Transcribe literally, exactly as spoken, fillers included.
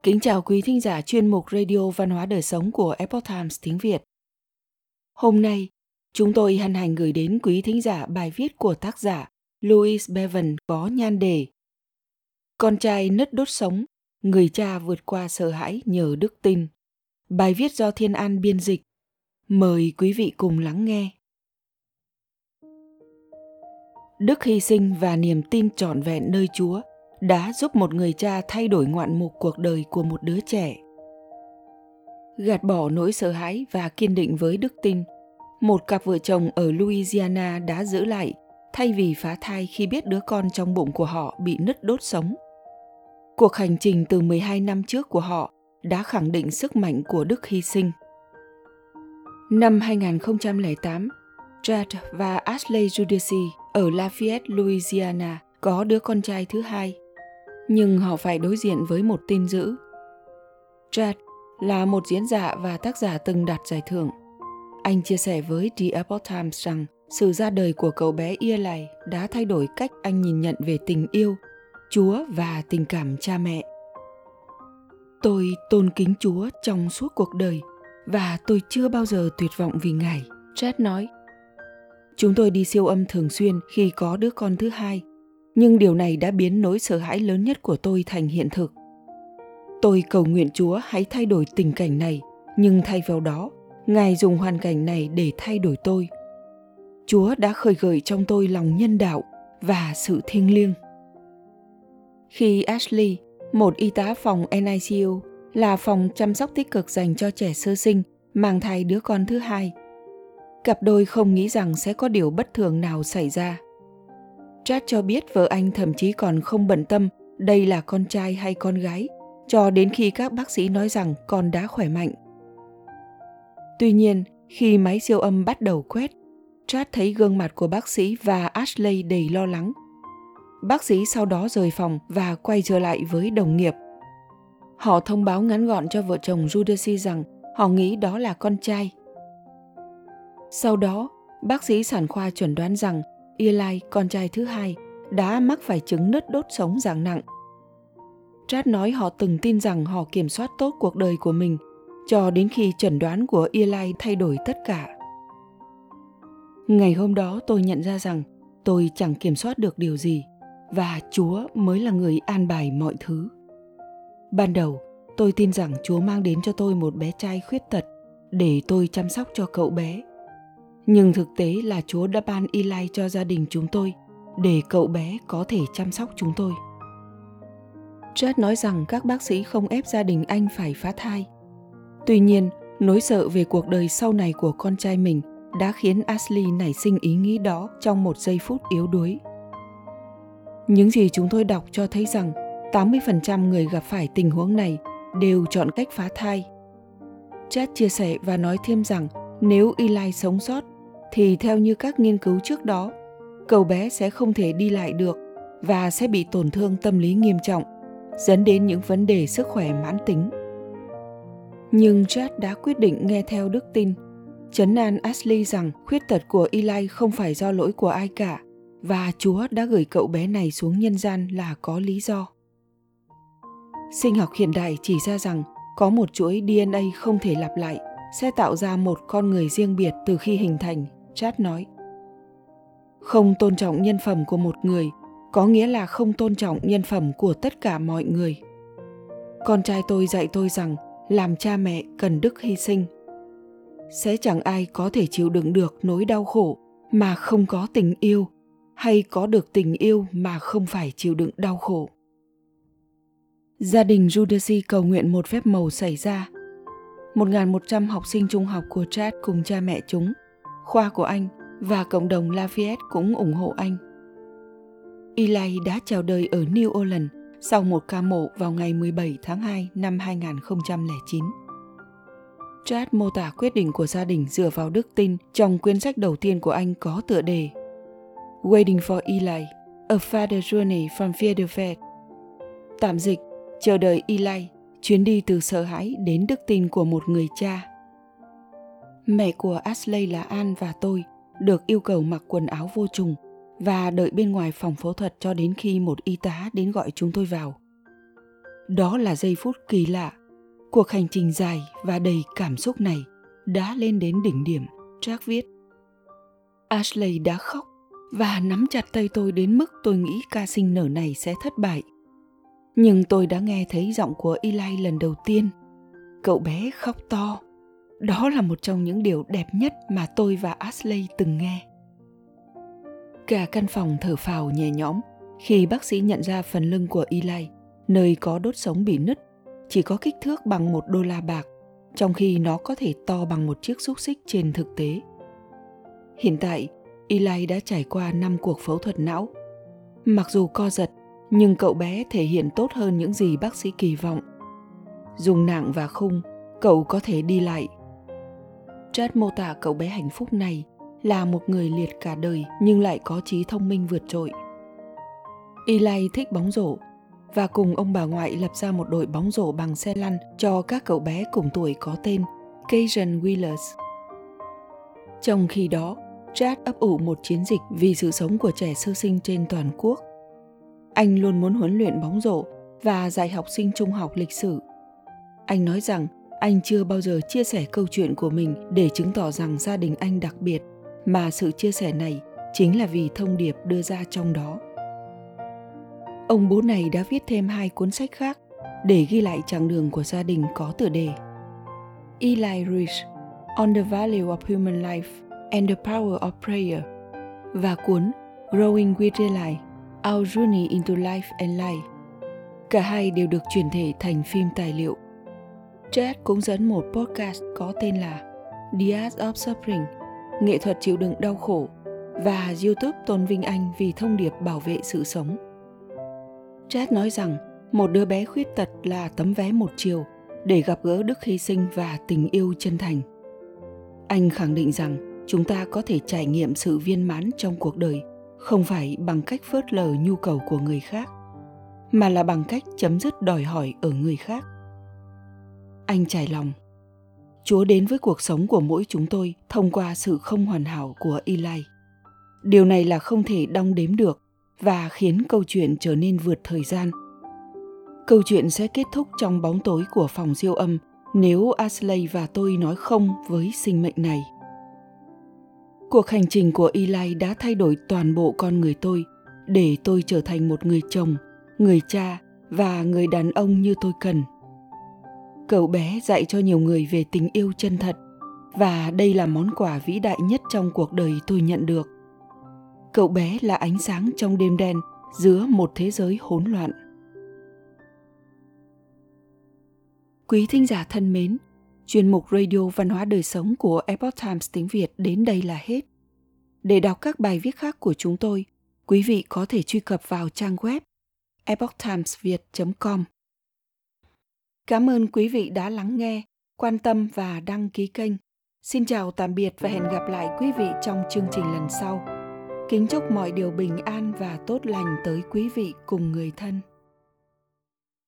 Kính chào quý thính giả chuyên mục Radio Văn hóa Đời Sống của Epoch Times tiếng Việt. Hôm nay, chúng tôi hân hạnh gửi đến quý thính giả bài viết của tác giả Louise Bevan có nhan đề Con trai nứt đốt sống, người cha vượt qua sợ hãi nhờ đức tin. Bài viết do Thiên An biên dịch. Mời quý vị cùng lắng nghe. Đức hy sinh và niềm tin trọn vẹn nơi Chúa đã giúp một người cha thay đổi ngoạn mục cuộc đời của một đứa trẻ. Gạt bỏ nỗi sợ hãi và kiên định với đức tin, một cặp vợ chồng ở Louisiana đã giữ lại thay vì phá thai khi biết đứa con trong bụng của họ bị nứt đốt sống. Cuộc hành trình từ mười hai năm trước của họ đã khẳng định sức mạnh của đức hy sinh. Năm hai không không tám, Chad và Ashley Judici ở Lafayette, Louisiana có đứa con trai thứ hai, nhưng họ phải đối diện với một tin dữ. Chad là một diễn giả và tác giả từng đạt giải thưởng. Anh chia sẻ với The Epoch Times rằng sự ra đời của cậu bé Eli đã thay đổi cách anh nhìn nhận về tình yêu, Chúa và tình cảm cha mẹ. Tôi tôn kính Chúa trong suốt cuộc đời và tôi chưa bao giờ tuyệt vọng vì Ngài, Chad nói. Chúng tôi đi siêu âm thường xuyên khi có đứa con thứ hai, nhưng điều này đã biến nỗi sợ hãi lớn nhất của tôi thành hiện thực. Tôi cầu nguyện Chúa hãy thay đổi tình cảnh này, nhưng thay vào đó, Ngài dùng hoàn cảnh này để thay đổi tôi. Chúa đã khơi gợi trong tôi lòng nhân đạo và sự thiêng liêng. Khi Ashley, một y tá phòng en i xê u, là phòng chăm sóc tích cực dành cho trẻ sơ sinh, mang thai đứa con thứ hai, cặp đôi không nghĩ rằng sẽ có điều bất thường nào xảy ra. Chad cho biết vợ anh thậm chí còn không bận tâm đây là con trai hay con gái, cho đến khi các bác sĩ nói rằng con đã khỏe mạnh. Tuy nhiên, khi máy siêu âm bắt đầu quét, Chad thấy gương mặt của bác sĩ và Ashley đầy lo lắng. Bác sĩ sau đó rời phòng và quay trở lại với đồng nghiệp. Họ thông báo ngắn gọn cho vợ chồng Judici rằng họ nghĩ đó là con trai. Sau đó, bác sĩ sản khoa chuẩn đoán rằng Eli, con trai thứ hai, đã mắc phải chứng nứt đốt sống dạng nặng. Chad nói họ từng tin rằng họ kiểm soát tốt cuộc đời của mình, cho đến khi chẩn đoán của Eli thay đổi tất cả. Ngày hôm đó tôi nhận ra rằng tôi chẳng kiểm soát được điều gì, và Chúa mới là người an bài mọi thứ. Ban đầu, tôi tin rằng Chúa mang đến cho tôi một bé trai khuyết tật để tôi chăm sóc cho cậu bé. Nhưng thực tế là Chúa đã ban Eli cho gia đình chúng tôi để cậu bé có thể chăm sóc chúng tôi. Chad nói rằng các bác sĩ không ép gia đình anh phải phá thai. Tuy nhiên, nỗi sợ về cuộc đời sau này của con trai mình đã khiến Ashley nảy sinh ý nghĩ đó trong một giây phút yếu đuối. Những gì chúng tôi đọc cho thấy rằng tám mươi phần trăm người gặp phải tình huống này đều chọn cách phá thai. Chad chia sẻ và nói thêm rằng nếu Eli sống sót, thì theo như các nghiên cứu trước đó, cậu bé sẽ không thể đi lại được và sẽ bị tổn thương tâm lý nghiêm trọng, dẫn đến những vấn đề sức khỏe mãn tính. Nhưng Chad đã quyết định nghe theo đức tin, trấn an Ashley rằng khuyết tật của Eli không phải do lỗi của ai cả, và Chúa đã gửi cậu bé này xuống nhân gian là có lý do. Sinh học hiện đại chỉ ra rằng có một chuỗi đê en a không thể lặp lại sẽ tạo ra một con người riêng biệt từ khi hình thành, Chad nói. Không tôn trọng nhân phẩm của một người có nghĩa là không tôn trọng nhân phẩm của tất cả mọi người. Con trai tôi dạy tôi rằng làm cha mẹ cần đức hy sinh. Sẽ chẳng ai có thể chịu đựng được nỗi đau khổ mà không có tình yêu, hay có được tình yêu mà không phải chịu đựng đau khổ. Gia đình Judici cầu nguyện một phép mầu xảy ra. một nghìn một trăm học sinh trung học của Chad cùng cha mẹ chúng, khoa của anh và cộng đồng Lafayette cũng ủng hộ anh. Eli đã chào đời ở New Orleans sau một ca mổ vào ngày mười bảy tháng hai năm hai nghìn không trăm lẻ chín. Chad mô tả quyết định của gia đình dựa vào đức tin trong quyển sách đầu tiên của anh có tựa đề Waiting for Eli, A Father Journey from Fear to Faith. Tạm dịch, chờ đợi Eli, chuyến đi từ sợ hãi đến đức tin của một người cha. Mẹ của Ashley là Ann và tôi được yêu cầu mặc quần áo vô trùng và đợi bên ngoài phòng phẫu thuật cho đến khi một y tá đến gọi chúng tôi vào. Đó là giây phút kỳ lạ. Cuộc hành trình dài và đầy cảm xúc này đã lên đến đỉnh điểm, Jack viết. Ashley đã khóc và nắm chặt tay tôi đến mức tôi nghĩ ca sinh nở này sẽ thất bại. Nhưng tôi đã nghe thấy giọng của Eli lần đầu tiên. Cậu bé khóc to. Đó là một trong những điều đẹp nhất mà tôi và Ashley từng nghe. Cả căn phòng thở phào nhẹ nhõm khi bác sĩ nhận ra phần lưng của Eli, nơi có đốt sống bị nứt, chỉ có kích thước bằng một đô la bạc, trong khi nó có thể to bằng một chiếc xúc xích trên thực tế. Hiện tại, Eli đã trải qua năm cuộc phẫu thuật não. Mặc dù co giật, nhưng cậu bé thể hiện tốt hơn những gì bác sĩ kỳ vọng. Dùng nạng và khung, cậu có thể đi lại. Chad mô tả cậu bé hạnh phúc này là một người liệt cả đời nhưng lại có trí thông minh vượt trội. Eli thích bóng rổ và cùng ông bà ngoại lập ra một đội bóng rổ bằng xe lăn cho các cậu bé cùng tuổi có tên Cajun Wheelers. Trong khi đó, Chad ấp ủ một chiến dịch vì sự sống của trẻ sơ sinh trên toàn quốc. Anh luôn muốn huấn luyện bóng rổ và dạy học sinh trung học lịch sử. Anh nói rằng anh chưa bao giờ chia sẻ câu chuyện của mình để chứng tỏ rằng gia đình anh đặc biệt, mà sự chia sẻ này chính là vì thông điệp đưa ra trong đó. Ông bố này đã viết thêm hai cuốn sách khác để ghi lại chặng đường của gia đình có tựa đề Eli Rich, On the Value of Human Life and the Power of Prayer và cuốn Growing with Eli, Our Journey into Life and Life. Cả hai đều được chuyển thể thành phim tài liệu. Chad cũng dẫn một podcast có tên là The Art of Suffering, nghệ thuật chịu đựng đau khổ, và YouTube tôn vinh anh vì thông điệp bảo vệ sự sống. Chad nói rằng một đứa bé khuyết tật là tấm vé một chiều để gặp gỡ đức hy sinh và tình yêu chân thành. Anh khẳng định rằng chúng ta có thể trải nghiệm sự viên mãn trong cuộc đời không phải bằng cách phớt lờ nhu cầu của người khác, mà là bằng cách chấm dứt đòi hỏi ở người khác. Anh trải lòng. Chúa đến với cuộc sống của mỗi chúng tôi thông qua sự không hoàn hảo của Eli. Điều này là không thể đong đếm được và khiến câu chuyện trở nên vượt thời gian. Câu chuyện sẽ kết thúc trong bóng tối của phòng siêu âm nếu Ashley và tôi nói không với sinh mệnh này. Cuộc hành trình của Eli đã thay đổi toàn bộ con người tôi để tôi trở thành một người chồng, người cha và người đàn ông như tôi cần. Cậu bé dạy cho nhiều người về tình yêu chân thật, và đây là món quà vĩ đại nhất trong cuộc đời tôi nhận được. Cậu bé là ánh sáng trong đêm đen giữa một thế giới hỗn loạn. Quý thính giả thân mến, chuyên mục Radio Văn hóa Đời Sống của Epoch Times tiếng Việt đến đây là hết. Để đọc các bài viết khác của chúng tôi, quý vị có thể truy cập vào trang web epoch times viet chấm com. Cảm ơn quý vị đã lắng nghe, quan tâm và đăng ký kênh. Xin chào tạm biệt và hẹn gặp lại quý vị trong chương trình lần sau. Kính chúc mọi điều bình an và tốt lành tới quý vị cùng người thân.